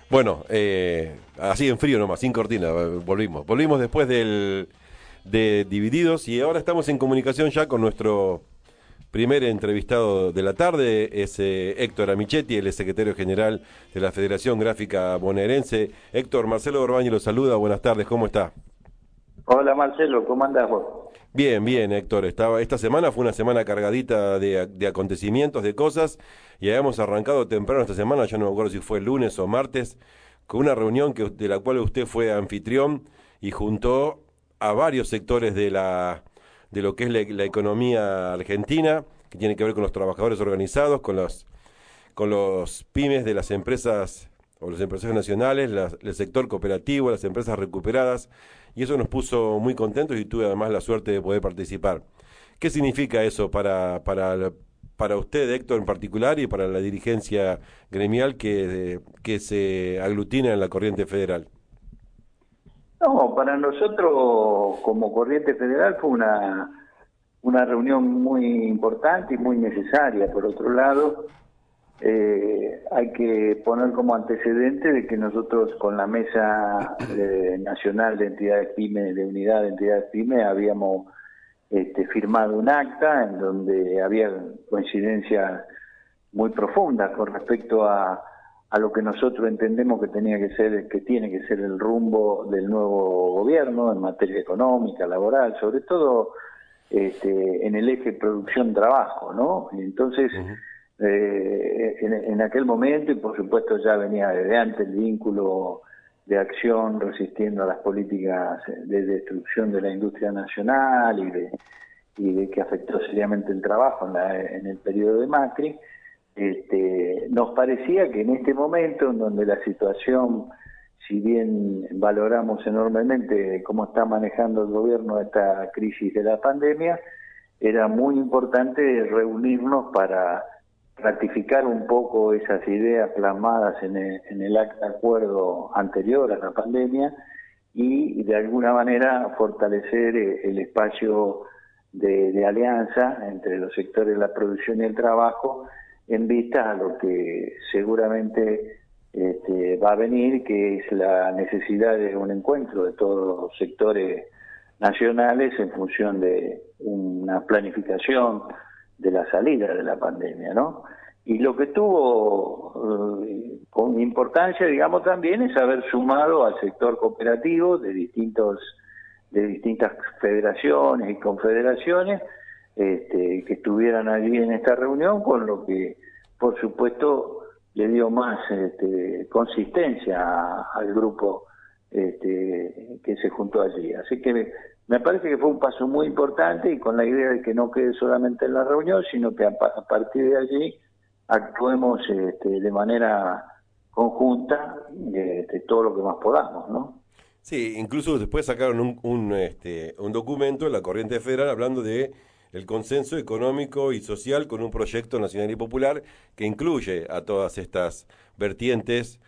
Bueno, así en frío nomás, sin cortina, volvimos. Volvimos después de Divididos y ahora estamos en comunicación ya con nuestro primer entrevistado de la tarde. Es Héctor Amichetti, él es secretario general de la Federación Gráfica Bonaerense. Héctor, Marcelo Orbañi lo saluda, buenas tardes, ¿cómo está? Hola Marcelo, ¿cómo andás vos? Bien, bien, Héctor. Esta semana fue una semana cargadita de acontecimientos, de cosas, y habíamos arrancado temprano esta semana, yo no me acuerdo si fue lunes o martes, con una reunión de la cual usted fue anfitrión y juntó a varios sectores de lo que es la economía argentina, que tiene que ver con los trabajadores organizados, con los pymes de las empresas o los empresarios nacionales, el sector cooperativo, las empresas recuperadas, y eso nos puso muy contentos y tuve además la suerte de poder participar. ¿Qué significa eso para usted, Héctor, en particular, y para la dirigencia gremial que se aglutina en la corriente federal? No, para nosotros como Corriente Federal fue una reunión muy importante y muy necesaria. Por otro lado, hay que poner como antecedente de que nosotros con la Mesa Nacional de Entidades PYME, de Unidad de Entidades PYME, habíamos firmado un acta en donde había coincidencias muy profundas con respecto a lo que nosotros entendemos que tenía que ser, que tiene que ser el rumbo del nuevo gobierno en materia económica, laboral, sobre todo en el eje producción-trabajo, ¿no? Entonces, Ujú. en aquel momento, y por supuesto ya venía desde antes el vínculo de acción resistiendo a las políticas de destrucción de la industria nacional y de que afectó seriamente el trabajo en el periodo de Macri. Nos parecía que en este momento, en donde la situación, si bien valoramos enormemente cómo está manejando el gobierno esta crisis de la pandemia, era muy importante reunirnos para ratificar un poco esas ideas plasmadas en el acuerdo anterior a la pandemia y de alguna manera fortalecer el espacio de alianza entre los sectores de la producción y el trabajo en vista a lo que seguramente va a venir, que es la necesidad de un encuentro de todos los sectores nacionales en función de una planificación de la salida de la pandemia, ¿no? Y lo que tuvo con importancia, digamos, también es haber sumado al sector cooperativo de distintas federaciones y confederaciones que estuvieran allí en esta reunión, con lo que, por supuesto, le dio más consistencia al grupo que se juntó allí. Así que me parece que fue un paso muy importante y con la idea de que no quede solamente en la reunión, sino que a partir de allí actuemos de manera conjunta todo lo que más podamos, ¿no? Sí, incluso después sacaron un documento en la Corriente Federal hablando de el consenso económico y social con un proyecto nacional y popular que incluye a todas estas vertientes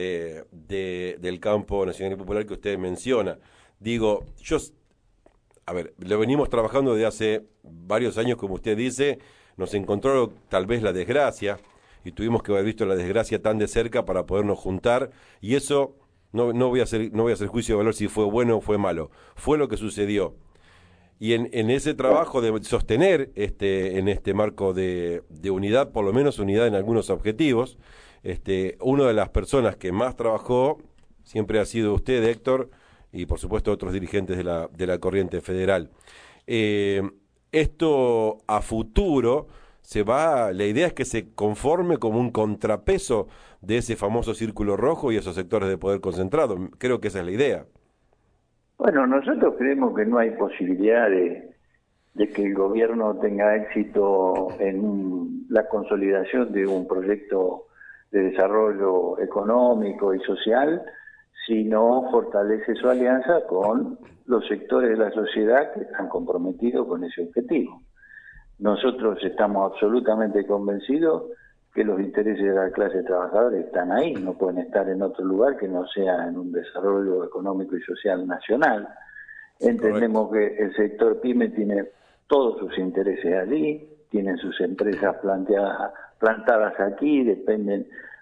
del campo nacional y popular que usted menciona. Digo, a ver, lo venimos trabajando desde hace varios años, como usted dice, nos encontró tal vez la desgracia y tuvimos que haber visto la desgracia tan de cerca para podernos juntar y eso no voy a hacer juicio de valor si fue bueno o fue malo, fue lo que sucedió. Y en ese trabajo de sostener en este marco de unidad, por lo menos unidad en algunos objetivos, una de las personas que más trabajó siempre ha sido usted, Héctor, y por supuesto otros dirigentes de la corriente federal. Eh, Esto a futuro la idea es que se conforme como un contrapeso de ese famoso círculo rojo y esos sectores de poder concentrado. Creo que esa es la idea. Bueno, nosotros creemos que no hay posibilidad de que el gobierno tenga éxito en la consolidación de un proyecto de desarrollo económico y social si no fortalece su alianza con los sectores de la sociedad que están comprometidos con ese objetivo. Nosotros estamos absolutamente convencidos que los intereses de la clase trabajadora están ahí, no pueden estar en otro lugar que no sea en un desarrollo económico y social nacional. Correcto. Entendemos que el sector PYME tiene todos sus intereses allí, tienen sus empresas plantadas aquí, dependen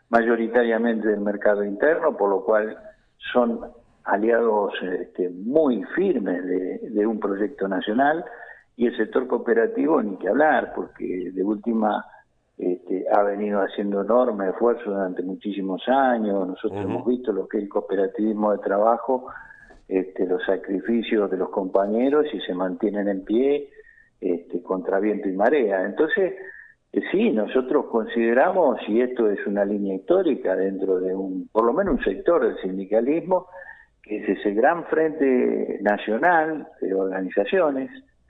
mayoritariamente del mercado interno, por lo cual son aliados muy firmes de un proyecto nacional, y el sector cooperativo ni que hablar, porque de última ha venido haciendo enorme esfuerzo durante muchísimos años. Nosotros hemos visto lo que es el cooperativismo de trabajo, los sacrificios de los compañeros, y se mantienen en pie contra viento y marea. Entonces, sí, nosotros consideramos, y esto es una línea histórica dentro de por lo menos un sector del sindicalismo, que es ese gran frente nacional de organizaciones,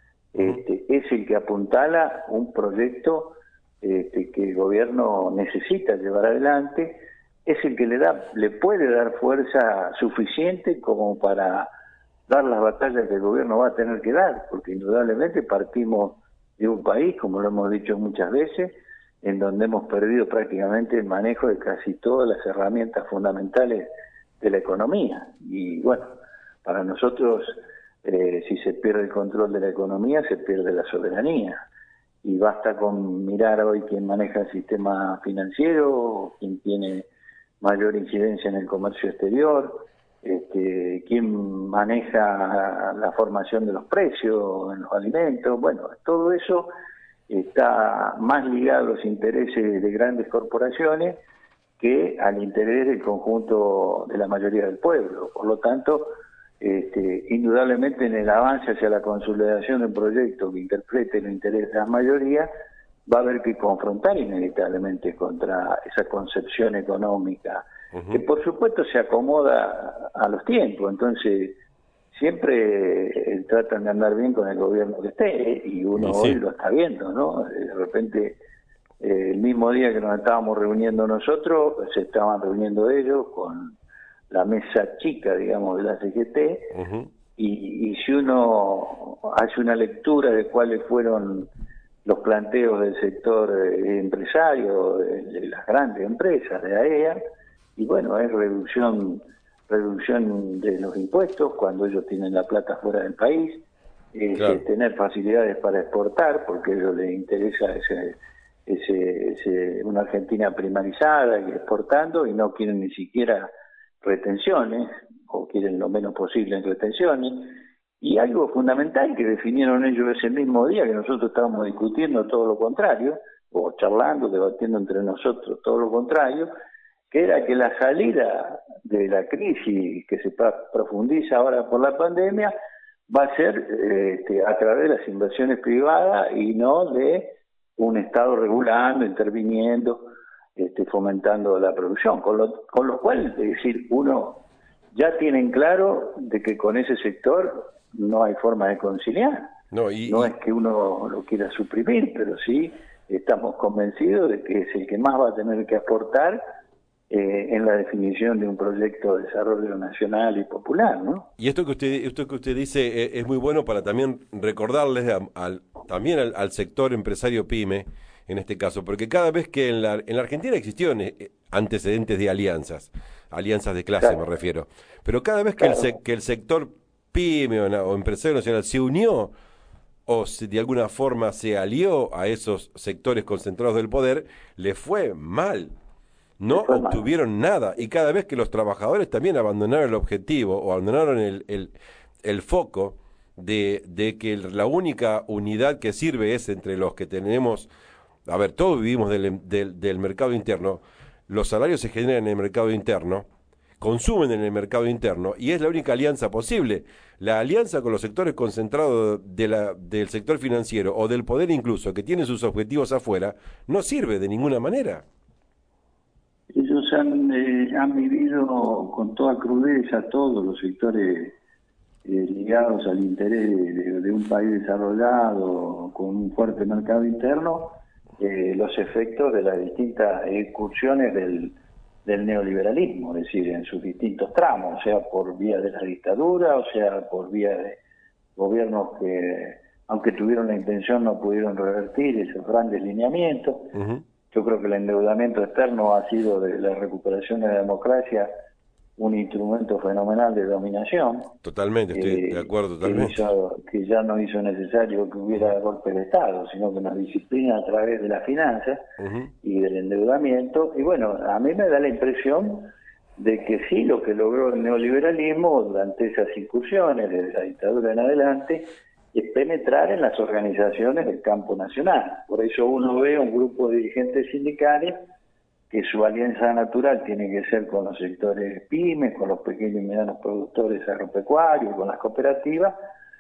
es el que apuntala un proyecto que el gobierno necesita llevar adelante, es el que le puede dar fuerza suficiente como para dar las batallas que el gobierno va a tener que dar, porque indudablemente partimos de un país, como lo hemos dicho muchas veces, en donde hemos perdido prácticamente el manejo de casi todas las herramientas fundamentales de la economía. Y bueno, para nosotros, si se pierde el control de la economía, se pierde la soberanía. Y basta con mirar hoy quién maneja el sistema financiero, quién tiene mayor incidencia en el comercio exterior, quién maneja la formación de los precios en los alimentos. Bueno, todo eso está más ligado a los intereses de grandes corporaciones que al interés del conjunto de la mayoría del pueblo. Por lo tanto, indudablemente en el avance hacia la consolidación de un proyecto que interprete el interés de la mayoría, va a haber que confrontar inevitablemente contra esa concepción económica, que por supuesto se acomoda a los tiempos. Entonces siempre tratan de andar bien con el gobierno que esté, y uno hoy lo está viendo, ¿no? De repente, el mismo día que nos estábamos reuniendo nosotros, se estaban reuniendo ellos con la mesa chica, digamos, de la CGT, y si uno hace una lectura de cuáles fueron los planteos del sector empresario, de las grandes empresas, de AEA, y bueno, es reducción de los impuestos cuando ellos tienen la plata fuera del país, tener facilidades para exportar, porque a ellos les interesa una Argentina primarizada y exportando, y no quieren ni siquiera retenciones, o quieren lo menos posible en retenciones. Y algo fundamental que definieron ellos ese mismo día, que nosotros estábamos discutiendo todo lo contrario, o charlando, debatiendo entre nosotros todo lo contrario, que era que la salida de la crisis que se profundiza ahora por la pandemia va a ser a través de las inversiones privadas, y no de un Estado regulando, interviniendo, fomentando la producción. Con lo cual, es decir, uno ya tiene claro de que con ese sector no hay forma de conciliar. No es que uno lo quiera suprimir, pero sí estamos convencidos de que es el que más va a tener que aportar en la definición de un proyecto de desarrollo nacional y popular, ¿no? Y esto que usted dice es muy bueno para también recordarles también al sector empresario pyme, en este caso, porque cada vez que en la Argentina existieron antecedentes de alianzas de clase, me refiero, pero cada vez que el sector pyme o empresario nacional se unió o de alguna forma se alió a esos sectores concentrados del poder, le fue mal. No obtuvieron nada, y cada vez que los trabajadores también abandonaron el objetivo o abandonaron el foco de que la única unidad que sirve es entre los que tenemos, a ver, todos vivimos del mercado interno, los salarios se generan en el mercado interno, consumen en el mercado interno, y es la única alianza posible. La alianza con los sectores concentrados del sector financiero o del poder incluso, que tienen sus objetivos afuera, no sirve de ninguna manera. Ellos han vivido con toda crudeza todos los sectores ligados al interés de un país desarrollado con un fuerte mercado interno, los efectos de las distintas excursiones del neoliberalismo, es decir, en sus distintos tramos, o sea por vía de la dictadura, o sea por vía de gobiernos que, aunque tuvieron la intención, no pudieron revertir esos grandes lineamientos. Yo creo que el endeudamiento externo ha sido de la recuperación de la democracia un instrumento fenomenal de dominación. Totalmente, estoy de acuerdo totalmente. Que ya no hizo necesario que hubiera golpe de Estado, sino que nos disciplina a través de las finanzas y del endeudamiento. Y bueno, a mí me da la impresión de que sí, lo que logró el neoliberalismo durante esas incursiones, desde la dictadura en adelante, es penetrar en las organizaciones del campo nacional. Por eso uno ve a un grupo de dirigentes sindicales que su alianza natural tiene que ser con los sectores pymes, con los pequeños y medianos productores agropecuarios, con las cooperativas,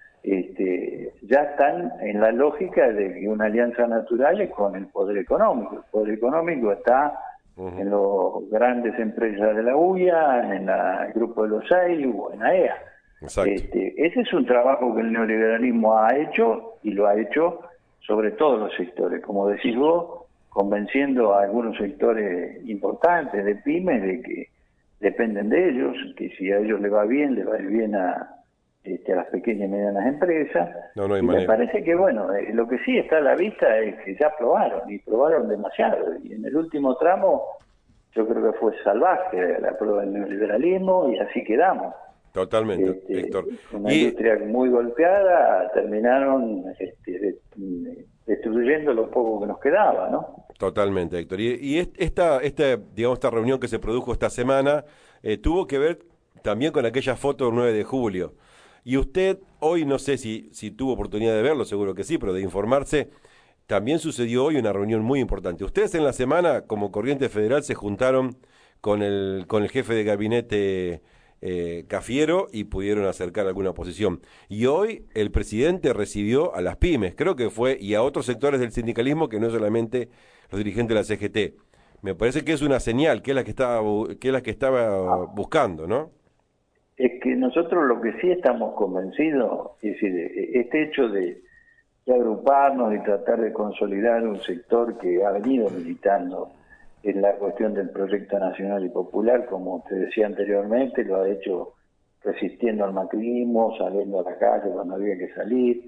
ya están en la lógica de que una alianza natural es con el poder económico. El poder económico está en las grandes empresas de la UIA, en el grupo de los SEI o en AEA. Ese es un trabajo que el neoliberalismo ha hecho y lo ha hecho sobre todos los sectores, como decís vos, convenciendo a algunos sectores importantes de pymes de que dependen de ellos, que si a ellos les va bien, les va a ir bien a las pequeñas y medianas empresas. No hay y manera. Me parece que, bueno, lo que sí está a la vista es que ya probaron, y probaron demasiado. Y en el último tramo, yo creo que fue salvaje la prueba del neoliberalismo, y así quedamos. Totalmente, Héctor. Una industria muy golpeada, terminaron destruyendo lo poco que nos quedaba, ¿no? Totalmente, Héctor. Y esta reunión que se produjo esta semana tuvo que ver también con aquella foto del 9 de julio. Y usted, hoy no sé si tuvo oportunidad de verlo, seguro que sí, pero de informarse, también sucedió hoy una reunión muy importante. Ustedes en la semana, como Corriente Federal, se juntaron con el jefe de gabinete Cafiero y pudieron acercar alguna posición. Y hoy el presidente recibió a las pymes, creo que fue, y a otros sectores del sindicalismo que no solamente los dirigentes de la CGT. Me parece que es una señal, que es la que estaba buscando, ¿no? Es que nosotros lo que sí estamos convencidos, es decir, este hecho de agruparnos y tratar de consolidar un sector que ha venido militando en la cuestión del proyecto nacional y popular, como te decía anteriormente, lo ha hecho resistiendo al macrismo, saliendo a la calle cuando había que salir.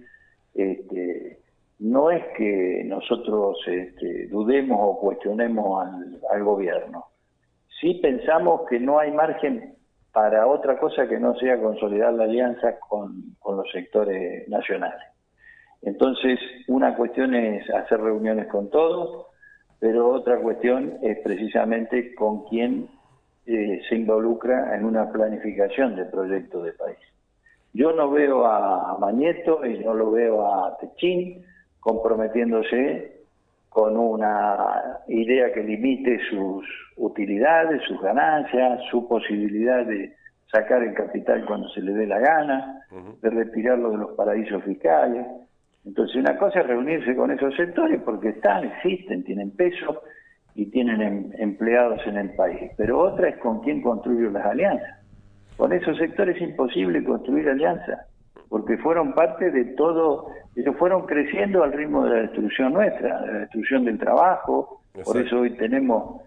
No es que nosotros dudemos o cuestionemos al gobierno. Sí pensamos que no hay margen para otra cosa que no sea consolidar la alianza con los sectores nacionales. Entonces, una cuestión es hacer reuniones con todos, pero otra cuestión es precisamente con quién se involucra en una planificación de proyectos de país. Yo no veo a Mañeto y no lo veo a Techín comprometiéndose con una idea que limite sus utilidades, sus ganancias, su posibilidad de sacar el capital cuando se le dé la gana, de retirarlo de los paraísos fiscales. Entonces, una cosa es reunirse con esos sectores porque existen, tienen peso y tienen empleados en el país. Pero otra es con quién construir las alianzas. Con esos sectores es imposible construir alianzas, porque fueron parte de todo, ellos fueron creciendo al ritmo de la destrucción nuestra, de la destrucción del trabajo. Exacto. Por eso hoy tenemos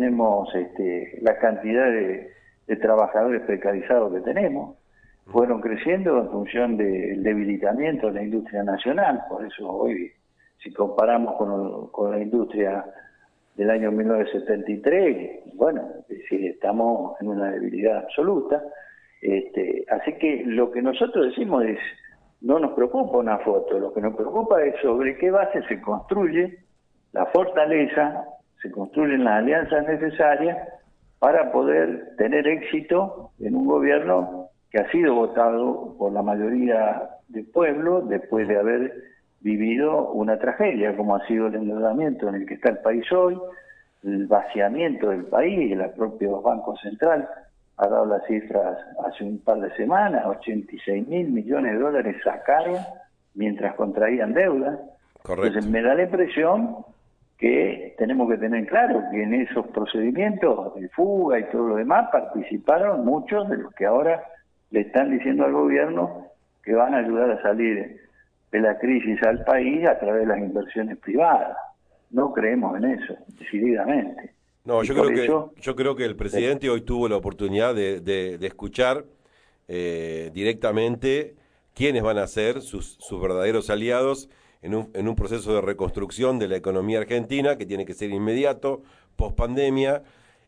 la cantidad de trabajadores precarizados que tenemos. Fueron creciendo en función del debilitamiento de la industria nacional. Por eso hoy, si comparamos con la industria del año 1973, bueno, es decir, estamos en una debilidad absoluta. Así que lo que nosotros decimos es, no nos preocupa una foto, lo que nos preocupa es sobre qué base se construye la fortaleza, se construyen las alianzas necesarias para poder tener éxito en un gobierno que ha sido votado por la mayoría del pueblo después de haber vivido una tragedia, como ha sido el endeudamiento en el que está el país hoy, el vaciamiento del país, el propio Banco Central ha dado las cifras hace un par de semanas, 86.000 millones de dólares sacaron mientras contraían deuda. Correcto. Entonces me da la impresión que tenemos que tener claro que en esos procedimientos de fuga y todo lo demás participaron muchos de los que ahora le están diciendo al gobierno que van a ayudar a salir de la crisis al país a través de las inversiones privadas. No creemos en eso, decididamente. No, yo creo que el presidente hoy tuvo la oportunidad de escuchar directamente quiénes van a ser sus verdaderos aliados en un proceso de reconstrucción de la economía argentina que tiene que ser inmediato, post pandemia,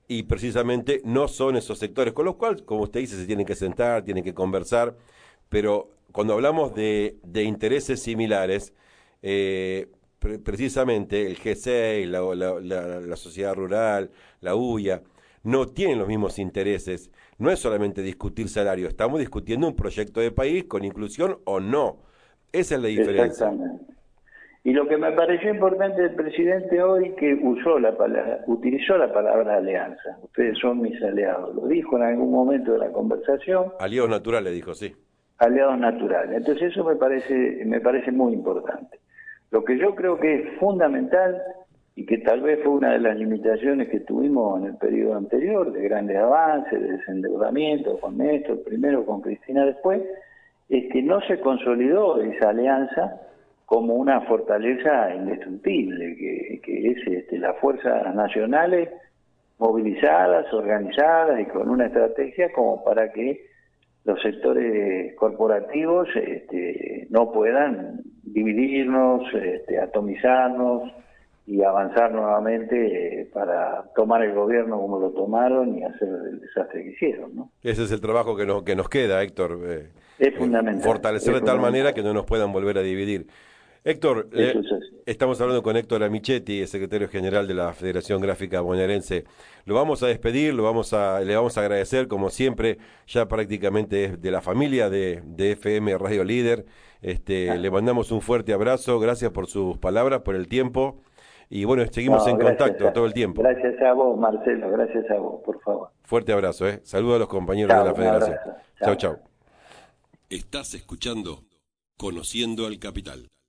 y precisamente no son esos sectores, con los cuales, como usted dice, se tienen que sentar, tienen que conversar, pero cuando hablamos de intereses similares, precisamente el G6, la sociedad rural, la UIA, no tienen los mismos intereses. No es solamente discutir salario, estamos discutiendo un proyecto de país con inclusión o no. Esa es la diferencia. Exactamente. Y lo que me pareció importante del presidente hoy, que utilizó la palabra alianza. Ustedes son mis aliados. Lo dijo en algún momento de la conversación. Aliados naturales, dijo, sí. Aliados naturales. Entonces eso me parece muy importante. Lo que yo creo que es fundamental, y que tal vez fue una de las limitaciones que tuvimos en el periodo anterior, de grandes avances, de desendeudamiento con Néstor, primero con Cristina después, es que no se consolidó esa alianza como una fortaleza indestructible, que es las fuerzas nacionales movilizadas, organizadas y con una estrategia como para que los sectores corporativos no puedan dividirnos, atomizarnos y avanzar nuevamente para tomar el gobierno como lo tomaron y hacer el desastre que hicieron, ¿no? Ese es el trabajo que nos queda, Héctor. Es fundamental. Fortalecer de tal manera que no nos puedan volver a dividir. Héctor, estamos hablando con Héctor Amichetti, secretario general de la Federación Gráfica Bonaerense. Lo vamos a despedir, le vamos a agradecer, como siempre, ya prácticamente es de la familia de FM Radio Líder. Le mandamos un fuerte abrazo, gracias por sus palabras, por el tiempo. Y bueno, seguimos en contacto todo el tiempo. Gracias a vos, Marcelo, gracias a vos, por favor. Fuerte abrazo, Saludos a los compañeros de la Federación. Chau, chau. Estás escuchando Conociendo al Capital.